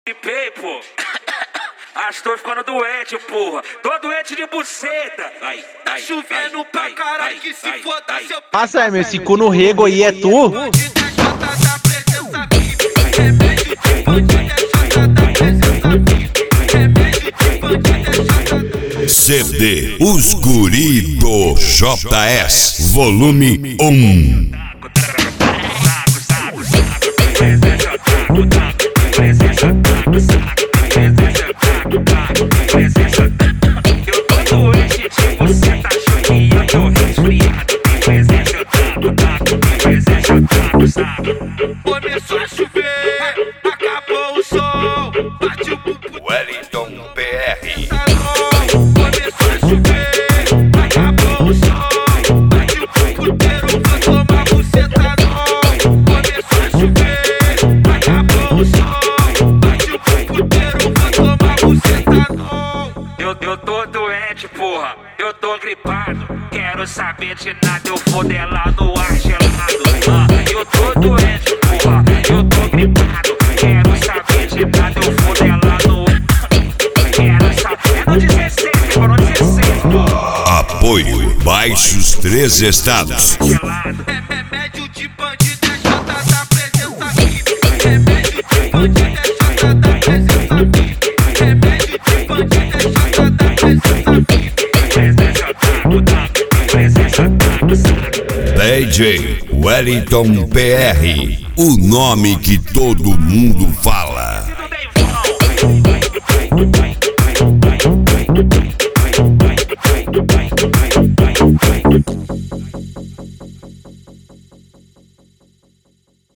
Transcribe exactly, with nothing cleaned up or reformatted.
Pô. Acho que tô ficando doente, porra. Tô doente de buceta. Ai, tá chovendo ai, pra caralho, ai, que se ai, foda ai, seu... Nossa, meu, esse cu no rego aí é tu? C D Os Guri do J S, volume um. Eu tô doente de você, tá chuvinha, eu tô resfriado. Presente eu taco, taco, presente eu taco, sabe? Começou a chover, acabou o sol, bate o bumbum. Wellington P R. Começou a chover, acabou o sol, bate o puteiro, vou tomar buceta não. Começou a chover, acabou o sol, bate o puteiro, vou tomar buceta não. Eu, eu tô doente, porra, eu tô gripado. Quero saber de nada, eu vou dela no ar gelado. Ah, eu tô doente, porra, eu tô gripado. Quero saber de nada, eu vou dela no ar. Quero saber no dezesseis, no dezesseis, porra. Apoio Baixos Três Estados. Gelado. Remédio de bandido é Jota da presença aqui. Remédio de bandido é Jota da presença aqui. Remédio de bandido é Jota da presença aqui. Presença eu taco, taco, presença eu taco, sabe? D J Wellington P R, o nome que todo mundo fala. Tudo bem, vão.